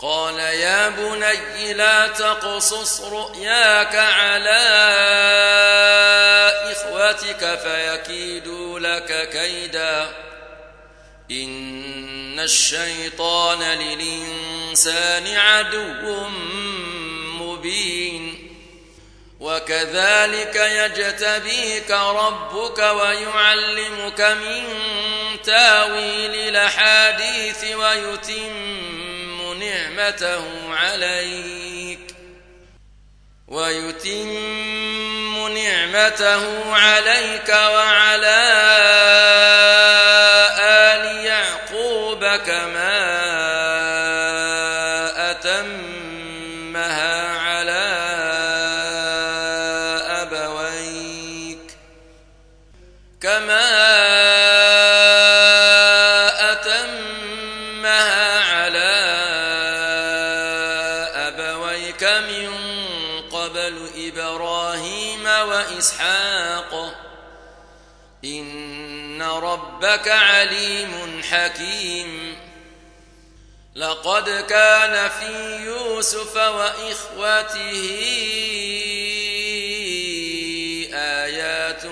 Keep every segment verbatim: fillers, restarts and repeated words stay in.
قال يا بني لا تقصص رؤياك على إخوتك فيكيدوا لك كيدا إن الشيطان للإنسان عدو مبين وكذلك يجتبيك ربك ويعلمك من تاويل الأحاديث ويتم نعمته عليك ويتم نعمته عليك وعلى آل يعقوب كما أتمها على أبويك كما أتمها على أبويك من قبل إبراهيم وإسحاق إن ربك عليم حكيم لقد كان في يوسف وإخوته آيات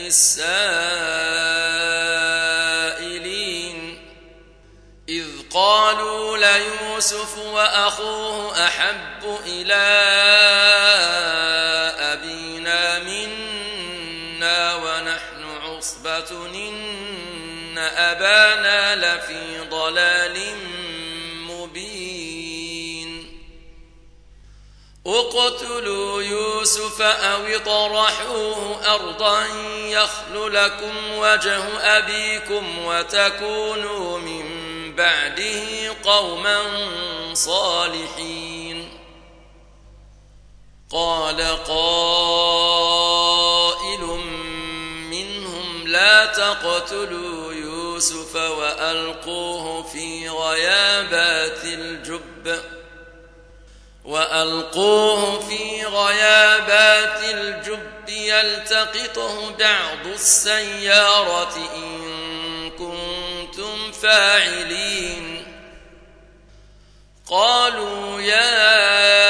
للسائلين إذ قالوا ليوسف وأخوه أحب إلى أبينا منا ونحن عصبة إن أبانا لفي ضلال مبين اقتلوا يوسف أو اطرحوه أرضا يخل لكم وجه أبيكم وتكونوا من بعده قوما صالحين قال قائل منهم لا تقتلوا يوسف وألقوه في غيابات الجب وألقوه في غيابات الجب يلتقطه بعض السيارة إن كنتم فاعلين قالوا يا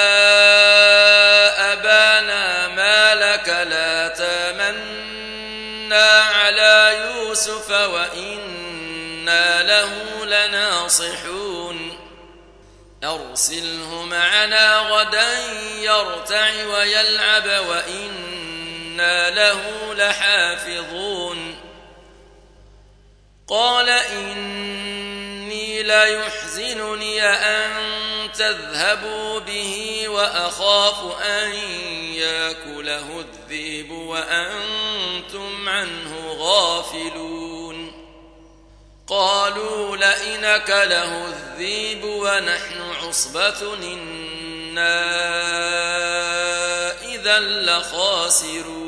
أبانا ما لك لا تامنا على يوسف وإنا له لناصحون أرسله معنا غدا يرتع ويلعب وإنا له لحافظون قال إني ليحزنني أن تذهبوا به وأخاف أن يأكله الذئب وأنتم عنه غافلون قالوا لئن أكله الذئب ونحن عصبة إنا إذا لخاسرون